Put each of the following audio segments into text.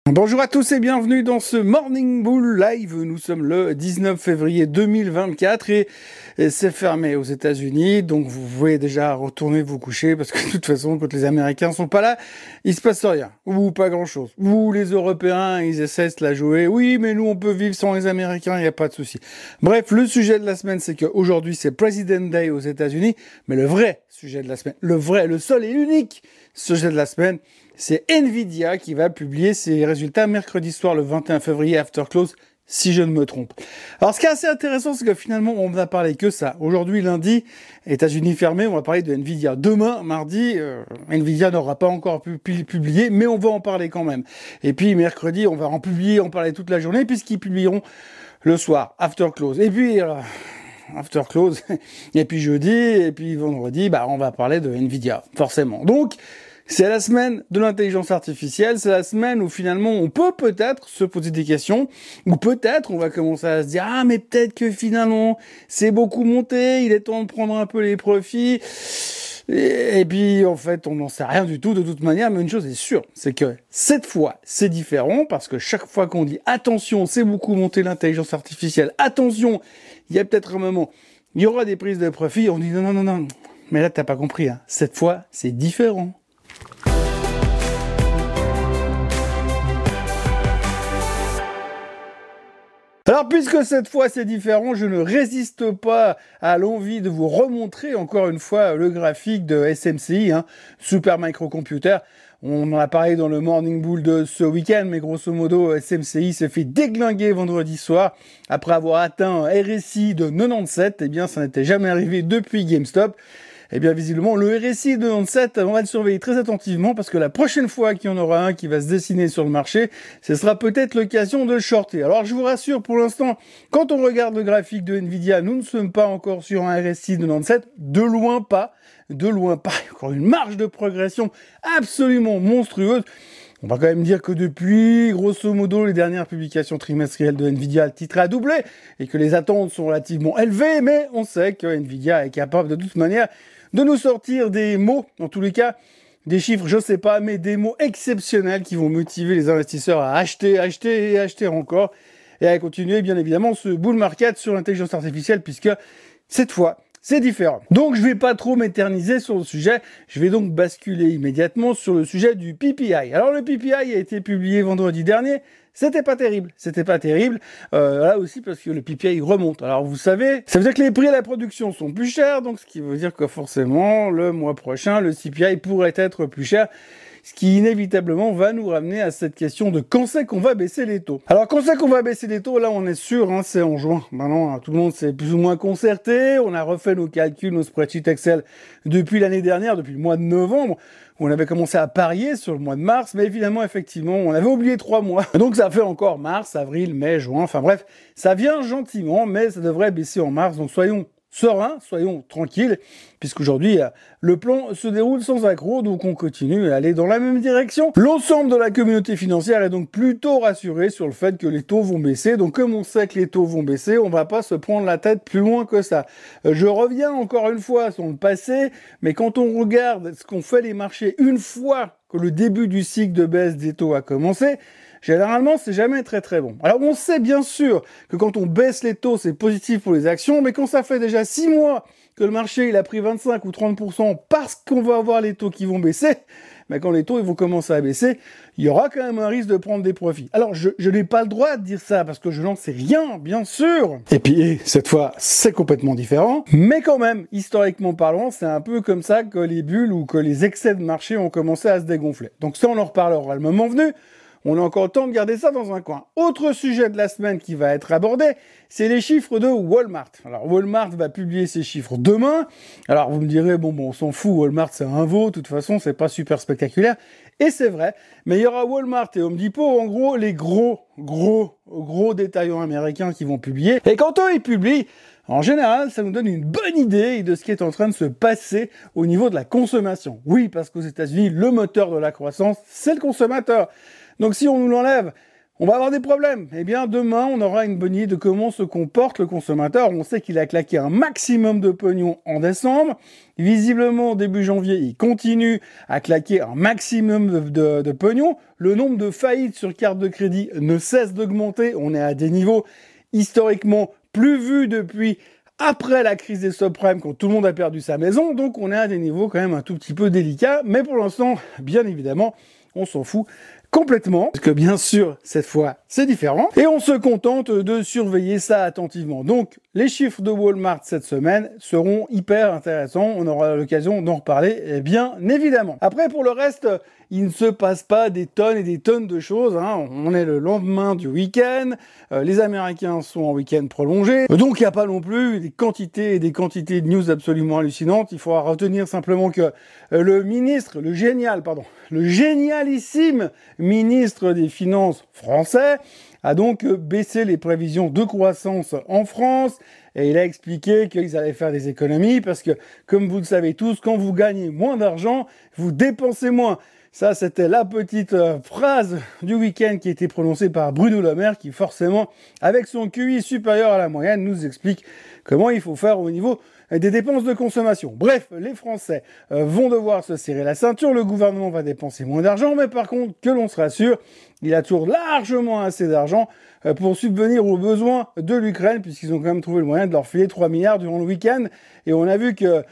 Bonjour à tous et bienvenue dans ce Morning Bull Live. Nous sommes le 19 février 2024 et c'est fermé aux États-Unis, donc vous pouvez déjà retourner vous coucher parce que de toute façon, quand les Américains sont pas là, il se passe rien ou pas grand-chose. Ou les Européens, ils essaient de la jouer. Oui, mais nous on peut vivre sans les Américains, il n'y a pas de souci. Bref, le sujet de la semaine, c'est qu'aujourd'hui c'est President Day aux États-Unis, mais le vrai sujet de la semaine, le seul et l'unique sujet de la semaine, c'est Nvidia qui va publier ses résultats mercredi soir, le 21 février, after close, si je ne me trompe. Alors, ce qui est assez intéressant, c'est que finalement, on va parler que ça. Aujourd'hui, lundi, États-Unis fermés, on va parler de Nvidia. Demain, mardi, Nvidia n'aura pas encore publié, mais on va en parler quand même. Et puis, mercredi, on va en publier, en parler toute la journée, puisqu'ils publieront le soir, after close. Et puis, after close, et puis jeudi, et puis vendredi, on va parler de Nvidia, forcément. Donc, c'est la semaine de l'intelligence artificielle, c'est la semaine où finalement on peut peut-être se poser des questions, ou peut-être on va commencer à se dire « Ah, mais peut-être que finalement c'est beaucoup monté, il est temps de prendre un peu les profits ». Et puis en fait on n'en sait rien du tout de toute manière, mais une chose est sûre, c'est que cette fois c'est différent, parce que chaque fois qu'on dit « Attention, c'est beaucoup monté l'intelligence artificielle, attention, il y a peut-être un moment, il y aura des prises de profit », on dit « Non, mais là t'as pas compris, hein. Cette fois c'est différent ». Alors, puisque cette fois c'est différent, je ne résiste pas à l'envie de vous remontrer encore une fois le graphique de SMCI, Super Microcomputer. On en a parlé dans le Morning Bull de ce week-end, mais grosso modo, SMCI s'est fait déglinguer vendredi soir après avoir atteint un RSI de 97. Eh bien, ça n'était jamais arrivé depuis GameStop. Eh bien, visiblement, le RSI de 97, on va le surveiller très attentivement parce que la prochaine fois qu'il y en aura un qui va se dessiner sur le marché, ce sera peut-être l'occasion de le shorter. Alors, je vous rassure, pour l'instant, quand on regarde le graphique de Nvidia, nous ne sommes pas encore sur un RSI de 97, de loin pas, encore une marge de progression absolument monstrueuse. On va quand même dire que depuis, grosso modo, les dernières publications trimestrielles de Nvidia, le titre a doublé et que les attentes sont relativement élevées, mais on sait que Nvidia est capable de toute manière de nous sortir des mots, en tous les cas, des chiffres, je sais pas, mais des mots exceptionnels qui vont motiver les investisseurs à acheter et acheter encore et à continuer, bien évidemment, ce bull market sur l'intelligence artificielle puisque cette fois, c'est différent. Donc, je vais pas trop m'éterniser sur le sujet. Je vais donc basculer immédiatement sur le sujet du PPI. Alors, le PPI a été publié vendredi dernier. C'était pas terrible. Là aussi parce que le PPI remonte. Alors, vous savez, ça veut dire que les prix à la production sont plus chers. Donc, ce qui veut dire que forcément, le mois prochain, le CPI pourrait être plus cher. Ce qui inévitablement va nous ramener à cette question de quand c'est qu'on va baisser les taux. Alors quand c'est qu'on va baisser les taux, là on est sûr, c'est en juin. Maintenant tout le monde s'est plus ou moins concerté, on a refait nos calculs, nos spreadsheets Excel depuis l'année dernière, depuis le mois de novembre, où on avait commencé à parier sur le mois de mars, mais évidemment effectivement on avait oublié 3 mois. Donc ça fait encore mars, avril, mai, juin, enfin bref, ça vient gentiment, mais ça devrait baisser en mars, donc soyons serein, soyons tranquilles, puisqu'aujourd'hui, le plan se déroule sans accroc, donc on continue à aller dans la même direction. L'ensemble de la communauté financière est donc plutôt rassuré sur le fait que les taux vont baisser, donc comme on sait que les taux vont baisser, on va pas se prendre la tête plus loin que ça. Je reviens encore une fois sur le passé, mais quand on regarde ce qu'ont fait les marchés une fois que le début du cycle de baisse des taux a commencé, généralement, c'est jamais très très bon. Alors, on sait bien sûr que quand on baisse les taux, c'est positif pour les actions, mais quand ça fait déjà 6 mois que le marché il a pris 25 ou 30% parce qu'on va avoir les taux qui vont baisser, quand les taux ils vont commencer à baisser, il y aura quand même un risque de prendre des profits. Alors, je n'ai pas le droit de dire ça parce que je n'en sais rien, bien sûr. Et puis, cette fois, c'est complètement différent. Mais quand même, historiquement parlant, c'est un peu comme ça que les bulles ou que les excès de marché ont commencé à se dégonfler. Donc ça, on en reparlera le moment venu. On a encore le temps de garder ça dans un coin. Autre sujet de la semaine qui va être abordé, c'est les chiffres de Walmart. Alors, Walmart va publier ses chiffres demain. Alors, vous me direz, bon, on s'en fout, Walmart, c'est un veau. De toute façon, c'est pas super spectaculaire. Et c'est vrai. Mais il y aura Walmart et Home Depot, en gros, les gros détaillants américains qui vont publier. Et quand eux, ils publient, en général, ça nous donne une bonne idée de ce qui est en train de se passer au niveau de la consommation. Oui, parce qu'aux États-Unis, le moteur de la croissance, c'est le consommateur. Donc si on nous l'enlève, on va avoir des problèmes. Eh bien, demain, on aura une bonne idée de comment se comporte le consommateur. On sait qu'il a claqué un maximum de pognon en décembre. Visiblement, début janvier, il continue à claquer un maximum de pognon. Le nombre de faillites sur carte de crédit ne cesse d'augmenter. On est à des niveaux historiquement plus vus depuis après la crise des subprimes, quand tout le monde a perdu sa maison. Donc, on est à des niveaux quand même un tout petit peu délicats. Mais pour l'instant, bien évidemment, on s'en fout complètement, parce que bien sûr, cette fois, c'est différent, et on se contente de surveiller ça attentivement. Donc, les chiffres de Walmart cette semaine seront hyper intéressants, on aura l'occasion d'en reparler, bien évidemment. Après, pour le reste, il ne se passe pas des tonnes et des tonnes de choses, hein. On est le lendemain du week-end, les Américains sont en week-end prolongé, donc il n'y a pas non plus des quantités et des quantités de news absolument hallucinantes. Il faudra retenir simplement que le génialissime ministre des Finances français a donc baissé les prévisions de croissance en France et il a expliqué qu'ils allaient faire des économies parce que, comme vous le savez tous, quand vous gagnez moins d'argent, vous dépensez moins. Ça, c'était la petite phrase du week-end qui a été prononcée par Bruno Le Maire qui, forcément, avec son QI supérieur à la moyenne, nous explique comment il faut faire au niveau des dépenses de consommation. Bref, les Français vont devoir se serrer la ceinture, le gouvernement va dépenser moins d'argent, mais par contre, que l'on se rassure, il a toujours largement assez d'argent pour subvenir aux besoins de l'Ukraine, puisqu'ils ont quand même trouvé le moyen de leur filer 3 milliards durant le week-end, et on a vu que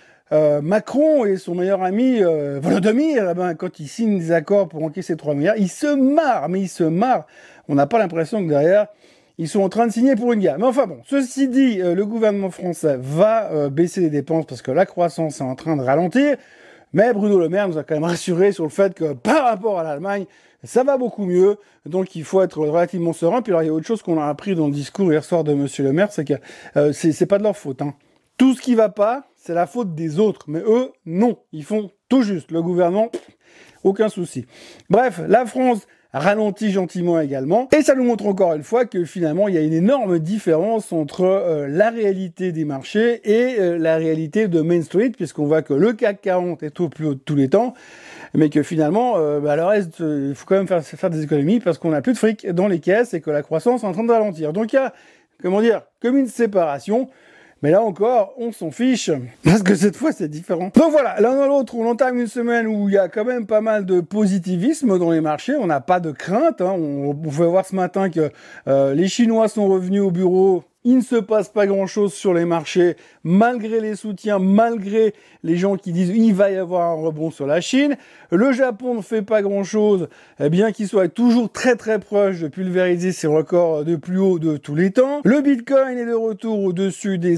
Macron et son meilleur ami Volodymyr, quand ils signent des accords pour encaisser 3 milliards, ils se marrent. On n'a pas l'impression que derrière, ils sont en train de signer pour une guerre. Mais enfin bon, ceci dit, le gouvernement français va baisser les dépenses parce que la croissance est en train de ralentir. Mais Bruno Le Maire nous a quand même rassuré sur le fait que par rapport à l'Allemagne, ça va beaucoup mieux. Donc il faut être relativement serein. Puis alors il y a autre chose qu'on a appris dans le discours hier soir de Monsieur Le Maire, c'est que c'est pas de leur faute, hein. Tout ce qui va pas, c'est la faute des autres. Mais eux, non. Ils font tout juste. Le gouvernement, aucun souci. Bref, la France ralentit gentiment également. Et ça nous montre encore une fois que finalement, il y a une énorme différence entre la réalité des marchés et la réalité de Main Street, puisqu'on voit que le CAC 40 est au plus haut de tous les temps, mais que finalement, le reste, il faut quand même faire des économies parce qu'on n'a plus de fric dans les caisses et que la croissance est en train de ralentir. Donc il y a, comme une séparation. Mais là encore, on s'en fiche, parce que cette fois, c'est différent. Donc voilà, l'un dans l'autre, on entame une semaine où il y a quand même pas mal de positivisme dans les marchés, on n'a pas de crainte, hein. On pouvait voir ce matin que les Chinois sont revenus au bureau. Il ne se passe pas grand-chose sur les marchés, malgré les soutiens, malgré les gens qui disent il va y avoir un rebond sur la Chine. Le Japon ne fait pas grand-chose, bien qu'il soit toujours très très proche de pulvériser ses records de plus haut de tous les temps. Le Bitcoin est de retour au-dessus des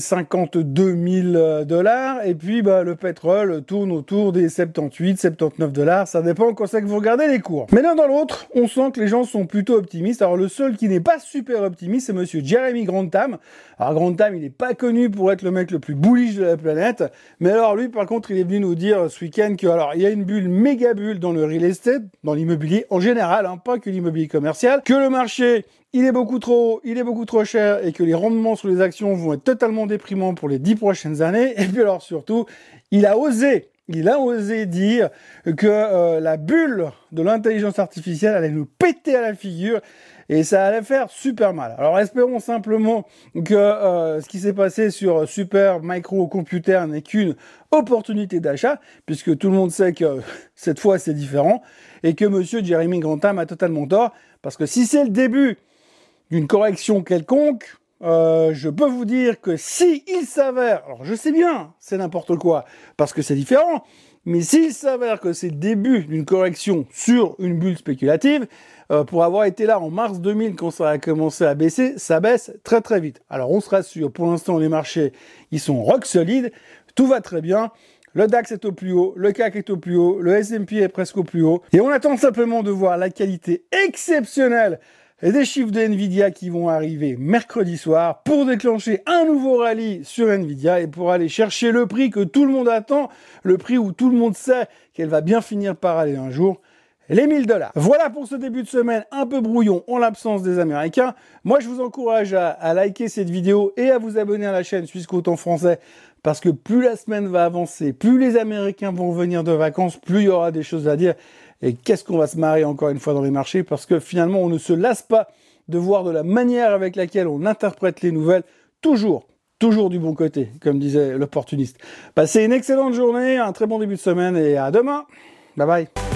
52 000 $, et puis le pétrole tourne autour des 78, 79 $. Ça dépend quand c'est que vous regardez les cours. Mais l'un dans l'autre, on sent que les gens sont plutôt optimistes. Alors le seul qui n'est pas super optimiste, c'est monsieur Jeremy Grantham. Alors Grantham, il n'est pas connu pour être le mec le plus bullish de la planète, mais alors lui, par contre, il est venu nous dire ce week-end que alors il y a une bulle, méga bulle dans le real estate, dans l'immobilier en général, hein, pas que l'immobilier commercial, que le marché il est beaucoup trop haut, il est beaucoup trop cher et que les rendements sur les actions vont être totalement déprimants pour les 10 prochaines années. Et puis alors surtout, il a osé dire que la bulle de l'intelligence artificielle allait nous péter à la figure et ça allait faire super mal. Alors espérons simplement que ce qui s'est passé sur Super Micro Computer n'est qu'une opportunité d'achat, puisque tout le monde sait que cette fois c'est différent et que monsieur Jeremy Grantham a totalement tort, parce que si c'est le début d'une correction quelconque, je peux vous dire que si il s'avère, alors je sais bien, c'est n'importe quoi, parce que c'est différent, mais s'il s'avère que c'est le début d'une correction sur une bulle spéculative, pour avoir été là en mars 2000 quand ça a commencé à baisser, ça baisse très très vite. Alors on se rassure, pour l'instant les marchés, ils sont rock solides, tout va très bien. Le DAX est au plus haut, le CAC est au plus haut, le S&P est presque au plus haut. Et on attend simplement de voir la qualité exceptionnelle des chiffres de Nvidia qui vont arriver mercredi soir pour déclencher un nouveau rallye sur Nvidia et pour aller chercher le prix que tout le monde attend, le prix où tout le monde sait qu'elle va bien finir par aller un jour, les 1000 $. Voilà pour ce début de semaine un peu brouillon en l'absence des Américains. Moi, je vous encourage à liker cette vidéo et à vous abonner à la chaîne Suisse Côte en français, parce que plus la semaine va avancer, plus les Américains vont venir de vacances, plus il y aura des choses à dire. Et qu'est-ce qu'on va se marrer encore une fois dans les marchés, parce que finalement, on ne se lasse pas de voir de la manière avec laquelle on interprète les nouvelles, toujours du bon côté, comme disait l'opportuniste. Passez une excellente journée, un très bon début de semaine et à demain. Bye bye.